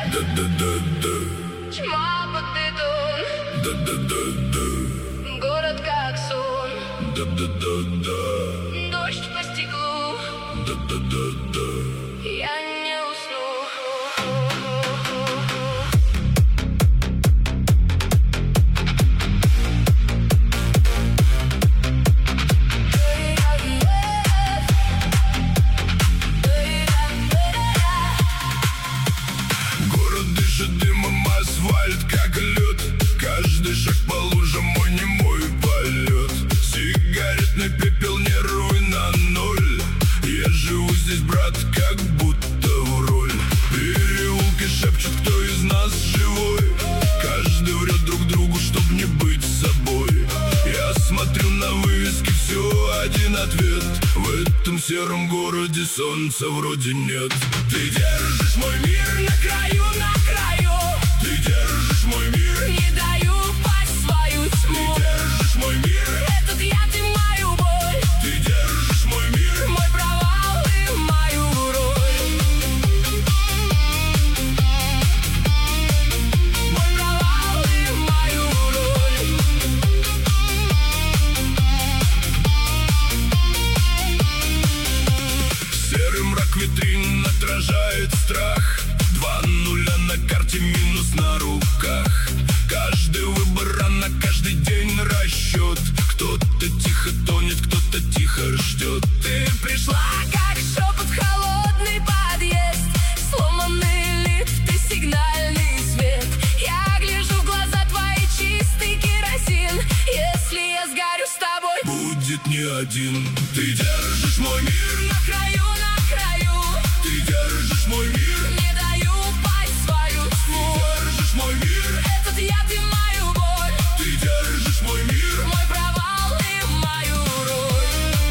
Да-да-да-да. Тьма под бетон. Да-да-да-да. Город как сон. Да-да-да-да. Дождь по стеклу. Да-да-да-да. Я не усну. Город дышит дымом, асфальт как лед. Каждый шаг по лужам, мой немой полет. Сигаретный пепел, нервы на ноль. Я живу здесь, брат, как будто в роль. Переулки шепчут, кто из нас живой. Каждый врет друг другу, чтоб не быть собой. Я смотрю на вывески, все один ответ. В этом сером городе солнца вроде нет. Ты держишь мой мир на краю, на краю. Ты держишь мой мир. Не даю пасть в свою тьму. Ты держишь мой мир. Этот яд и мою боль. Ты держишь мой мир. Мой провал и мою роль. Мой провал и мою роль. Серый мрак витрин отражает страх. 2 нуля на карте, минус на руках. Каждый выбор рано, каждый день расчет. Кто-то тихо тонет, кто-то тихо ждет. Ты пришла, как шепот, холодный подъезд. Сломанный лифт, ты сигнальный свет. Я гляжу в глаза твои, чистый керосин. Если я сгорю с тобой, Будет не один. Ты держишь мой мир. на краю, на краю. Ты держишь мой мир. Не даю пасть в свою тьму. Держишь мой мир. Этот яд и мою боль. Ты держишь мой мир. Мой провал и мою роль.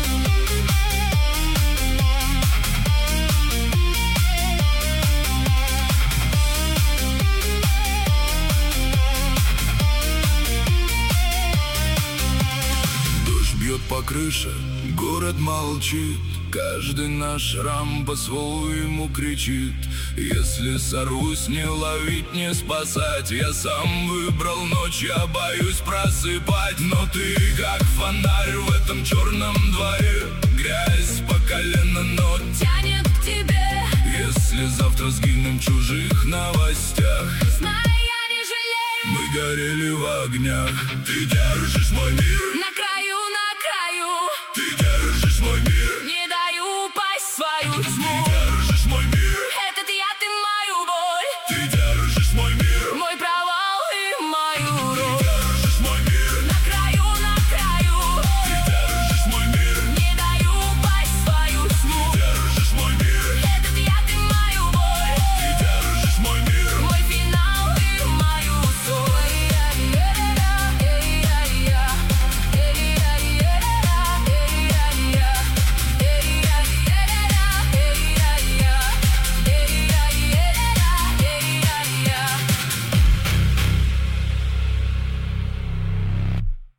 Дождь бьет по крыше, город молчит. Каждый наш шрам по-своему кричит. Если сорвусь, не ловить, не спасать. Я сам выбрал ночь, я боюсь просыпать. Но ты как фонарь в этом черном дворе. Грязь по колено, но Тянет к тебе, если завтра сгинем в чужих новостях. знай, я не жалею. Мы горели в огнях. Ты держишь мой мир. На